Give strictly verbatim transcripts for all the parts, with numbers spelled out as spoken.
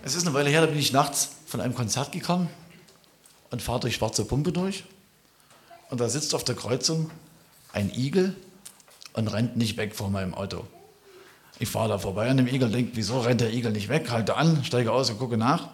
Es ist eine Weile her, da bin ich nachts von einem Konzert gekommen und fahre durch Schwarze Pumpe durch. Und da sitzt auf der Kreuzung ein Igel und rennt nicht weg vor meinem Auto. Ich fahre da vorbei an dem Igel und denke, wieso rennt der Igel nicht weg? Halte an, steige aus und gucke nach.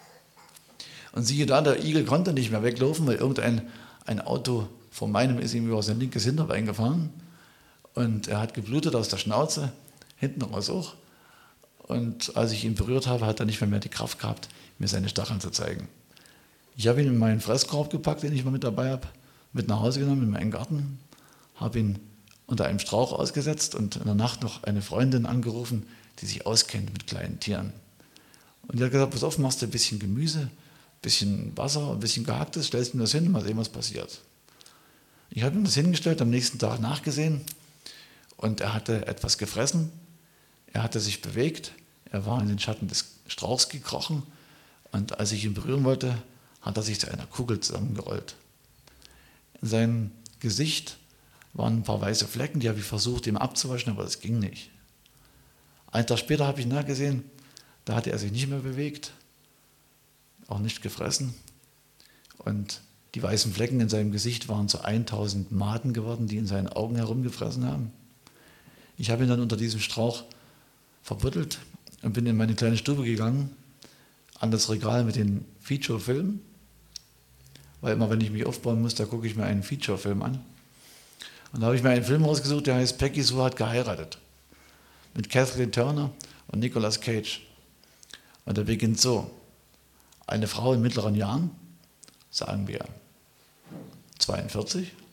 Und siehe da, der Igel konnte nicht mehr weglaufen, weil irgendein ein Auto vor meinem ist ihm über sein linkes Hinterbein gefahren. Und er hat geblutet aus der Schnauze, hinten raus auch. Und als ich ihn berührt habe, hat er nicht mehr, mehr die Kraft gehabt, mir seine Stacheln zu zeigen. Ich habe ihn in meinen Fresskorb gepackt, den ich mal mit dabei habe, mit nach Hause genommen in meinen Garten, habe ihn unter einem Strauch ausgesetzt und in der Nacht noch eine Freundin angerufen, die sich auskennt mit kleinen Tieren. Und die hat gesagt, pass auf, machst du ein bisschen Gemüse, ein bisschen Wasser, ein bisschen Gehacktes, stellst ihm das hin, mal sehen, was passiert. Ich habe ihm das hingestellt, am nächsten Tag nachgesehen und er hatte etwas gefressen, er hatte sich bewegt, er war in den Schatten des Strauchs gekrochen und als ich ihn berühren wollte, hat er sich zu einer Kugel zusammengerollt. In seinem Gesicht waren ein paar weiße Flecken, die habe ich versucht, ihm abzuwaschen, aber das ging nicht. Einen Tag später habe ich nachgesehen, da hatte er sich nicht mehr bewegt, auch nicht gefressen. Und die weißen Flecken in seinem Gesicht waren zu tausend Maden geworden, die in seinen Augen herumgefressen haben. Ich habe ihn dann unter diesem Strauch verbuddelt und bin in meine kleine Stube gegangen, an das Regal mit den Feature-Filmen, weil immer, wenn ich mich aufbauen muss, da gucke ich mir einen Feature-Film an. Und da habe ich mir einen Film rausgesucht, der heißt Peggy Sue hat geheiratet. Mit Kathleen Turner und Nicolas Cage. Und der beginnt so. Eine Frau in mittleren Jahren, sagen wir zweiundvierzig,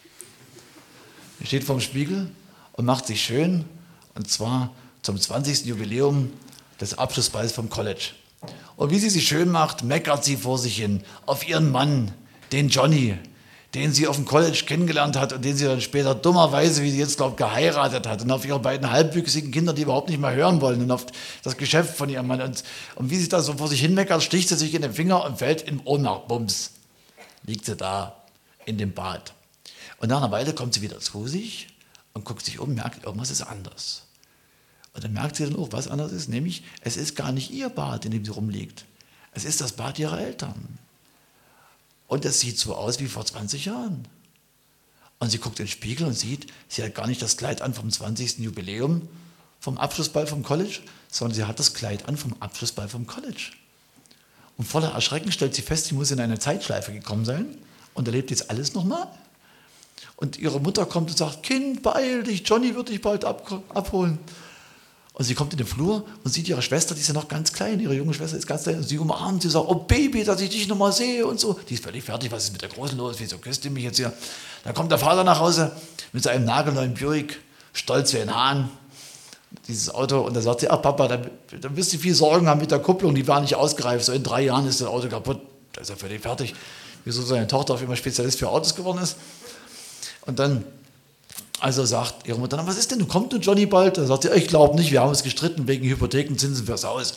die steht vorm Spiegel und macht sich schön, und zwar zum zwanzigsten Jubiläum des Abschlussballs vom College. Und wie sie sich schön macht, meckert sie vor sich hin auf ihren Mann, den Johnny, den sie auf dem College kennengelernt hat und den sie dann später dummerweise, wie sie jetzt glaubt, geheiratet hat, und auf ihre beiden halbwüchsigen Kinder, die überhaupt nicht mehr hören wollen, und auf das Geschäft von ihrem Mann. Und, und wie sie da so vor sich hin meckert, sticht sie sich in den Finger und fällt in Ohnmacht. Bums, liegt sie da in dem Bad. Und nach einer Weile kommt sie wieder zu sich und guckt sich um, merkt, irgendwas ist anders. Und dann merkt sie dann auch, was anders ist, nämlich, es ist gar nicht ihr Bad, in dem sie rumliegt. Es ist das Bad ihrer Eltern. Und es sieht so aus wie vor zwanzig Jahren. Und sie guckt in den Spiegel und sieht, sie hat gar nicht das Kleid an vom zwanzigsten Jubiläum vom Abschlussball vom College, sondern sie hat das Kleid an vom Abschlussball vom College. Und voller Erschrecken stellt sie fest, sie muss in eine Zeitschleife gekommen sein und erlebt jetzt alles nochmal. Und ihre Mutter kommt und sagt, Kind, beeil dich, Johnny wird dich bald ab, abholen. Und sie kommt in den Flur und sieht ihre Schwester, die ist ja noch ganz klein, ihre junge Schwester ist ganz klein, und sie umarmt sie und sagt, oh Baby, dass ich dich noch mal sehe und so. Die ist völlig fertig, was ist mit der Großen los, wieso küsst ihr mich jetzt hier? Dann kommt der Vater nach Hause mit seinem nagelneuen Buick, stolz wie ein Hahn, dieses Auto, und da sagt sie, ach Papa, dann, dann wirst du viel Sorgen haben mit der Kupplung, die war nicht ausgereift, so in drei Jahren ist das Auto kaputt. Da ist er völlig fertig, wieso seine Tochter auf einmal Spezialist für Autos geworden ist. Und dann Also sagt ihre Mutter, na, was ist denn, kommt du Johnny bald? Da sagt sie, ich glaube nicht, wir haben uns gestritten wegen Hypothekenzinsen fürs Haus.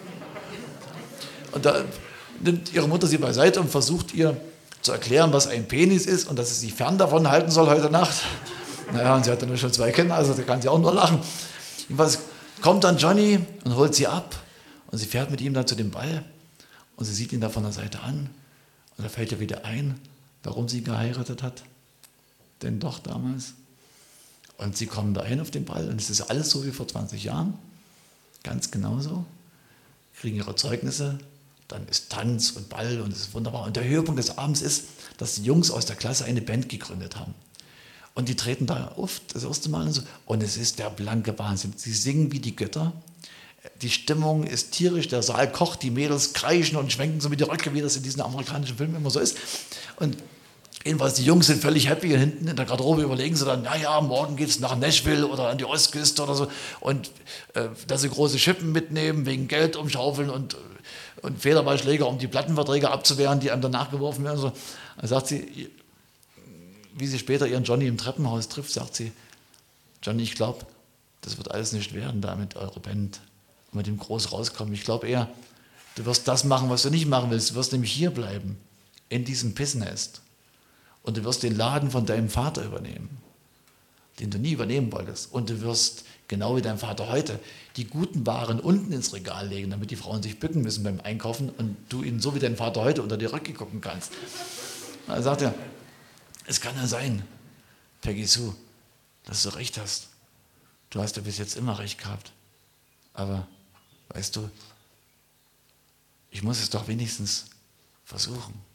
Und da nimmt ihre Mutter sie beiseite und versucht ihr zu erklären, was ein Penis ist und dass sie sich fern davon halten soll heute Nacht. Naja, und sie hat dann schon zwei Kinder, also da kann sie auch nur lachen. Jedenfalls kommt dann Johnny und holt sie ab und sie fährt mit ihm dann zu dem Ball und sie sieht ihn da von der Seite an und da fällt ihr wieder ein, warum sie geheiratet hat. Denn doch damals. Und sie kommen dahin auf den Ball und es ist alles so wie vor zwanzig Jahren, ganz genauso, kriegen ihre Zeugnisse, dann ist Tanz und Ball und es ist wunderbar. Und der Höhepunkt des Abends ist, dass die Jungs aus der Klasse eine Band gegründet haben. Und die treten da auf, das erste Mal und so, und es ist der blanke Wahnsinn. Sie singen wie die Götter, die Stimmung ist tierisch, der Saal kocht, die Mädels kreischen und schwenken so mit der Röcke, wie das in diesen amerikanischen Filmen immer so ist. Und jedenfalls, die Jungs sind völlig happy und hinten in der Garderobe überlegen sie dann, naja, morgen geht es nach Nashville oder an die Ostküste oder so, und äh, dass sie große Schippen mitnehmen wegen Geld umschaufeln und, und Federballschläger, um die Plattenverträge abzuwehren, die einem danach geworfen werden. So. Dann sagt sie, wie sie später ihren Johnny im Treppenhaus trifft, sagt sie, Johnny, ich glaube, das wird alles nicht werden da mit eurer Band und mit dem groß rauskommen. Ich glaube eher, du wirst das machen, was du nicht machen willst. Du wirst nämlich hier bleiben, in diesem Pissnest. Und du wirst den Laden von deinem Vater übernehmen. den du nie übernehmen wolltest. Und du wirst, genau wie dein Vater heute, die guten Waren unten ins Regal legen, damit die Frauen sich bücken müssen beim Einkaufen und du ihnen so wie dein Vater heute unter die Röcke gucken kannst. Da sagt er, es kann ja sein, Peggy Sue, dass du recht hast. Du hast ja bis jetzt immer recht gehabt. Aber, weißt du, ich muss es doch wenigstens versuchen.